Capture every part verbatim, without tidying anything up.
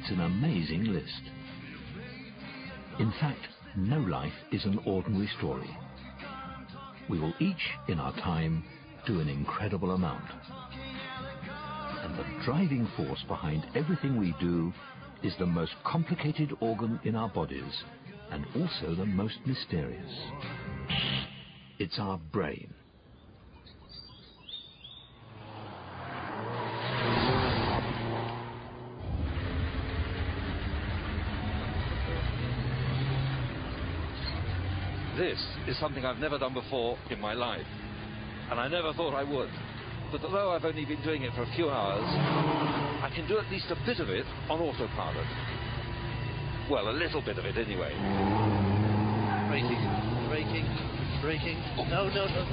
It's an amazing list. In fact, no life is an ordinary story. We will each, in our time, do an incredible amount. And the driving force behind everything we do is the most complicated organ in our bodies, and also the most mysterious. It's our brain. This is something I've never done before in my life, and I never thought I would. But although I've only been doing it for a few hours, I can do at least a bit of it on autopilot. Well, a little bit of it anyway. Braking, braking, braking. Oh. No, no, no.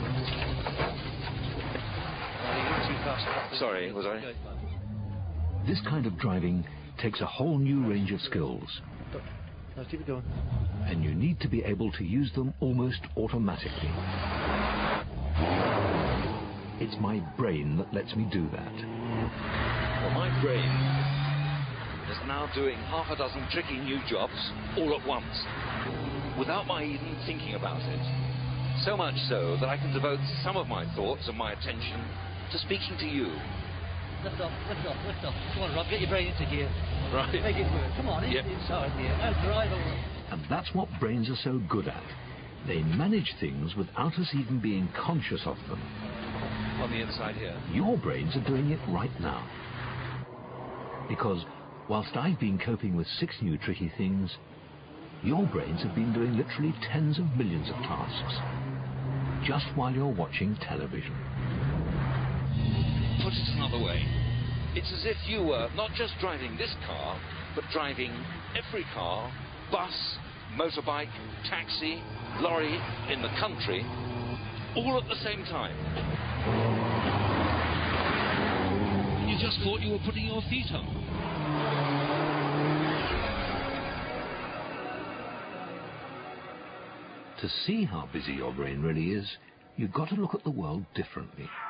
Oh, you're too fast. Sorry, was I? This kind of driving takes a whole new range of skills. No, keep it going. And you need to be able to use them almost automatically. It's my brain that lets me do that. Well, my brain is now doing half a dozen tricky new jobs all at once, without my even thinking about it. So much so that I can devote some of my thoughts and my attention to speaking to you. Lift off, lift off, lift off. Come on, Rob, get your brain into gear. Right. Make it work. Come on, yep. it's hard here. Now drive over. And that's what brains are so good at. They manage things without us even being conscious of them. On the inside here. Your brains are doing it right now. Because whilst I've been coping with six new tricky things, your brains have been doing literally tens of millions of tasks, just while you're watching television. Put it another way, it's as if you were not just driving this car, but driving every car, bus, motorbike, taxi, lorry in the country, all at the same time. You just thought you were putting your feet up. To see how busy your brain really is, you've got to look at the world differently.